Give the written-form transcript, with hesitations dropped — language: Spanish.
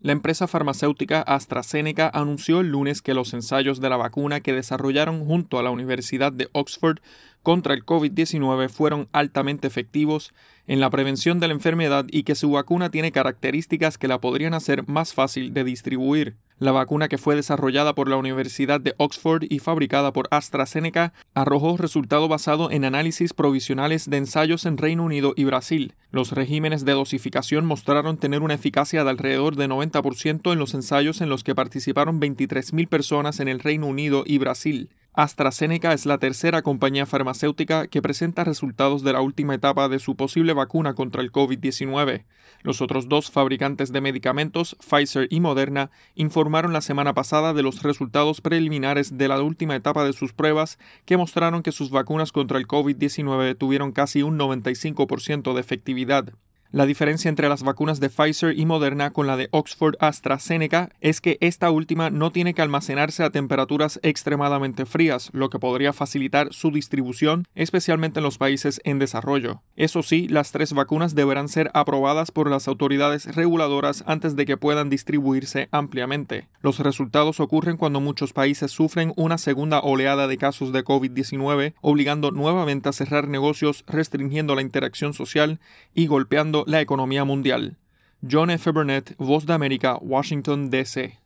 La empresa farmacéutica AstraZeneca anunció el lunes que los ensayos de la vacuna que desarrollaron junto a la Universidad de Oxford contra el COVID-19 fueron altamente efectivos en la prevención de la enfermedad y que su vacuna tiene características que la podrían hacer más fácil de distribuir. La vacuna, que fue desarrollada por la Universidad de Oxford y fabricada por AstraZeneca, arrojó resultado basado en análisis provisionales de ensayos en Reino Unido y Brasil. Los regímenes de dosificación mostraron tener una eficacia de alrededor de 90% en los ensayos en los que participaron 23.000 personas en el Reino Unido y Brasil. AstraZeneca es la tercera compañía farmacéutica que presenta resultados de la última etapa de su posible vacuna contra el COVID-19. Los otros dos fabricantes de medicamentos, Pfizer y Moderna, informaron la semana pasada de los resultados preliminares de la última etapa de sus pruebas, que mostraron que sus vacunas contra el COVID-19 tuvieron casi un 95% de efectividad. La diferencia entre las vacunas de Pfizer y Moderna con la de Oxford AstraZeneca es que esta última no tiene que almacenarse a temperaturas extremadamente frías, lo que podría facilitar su distribución, especialmente en los países en desarrollo. Eso sí, las tres vacunas deberán ser aprobadas por las autoridades reguladoras antes de que puedan distribuirse ampliamente. Los resultados ocurren cuando muchos países sufren una segunda oleada de casos de COVID-19, obligando nuevamente a cerrar negocios, restringiendo la interacción social y golpeando la economía mundial. John F. Burnett, Voz de América, Washington, D.C.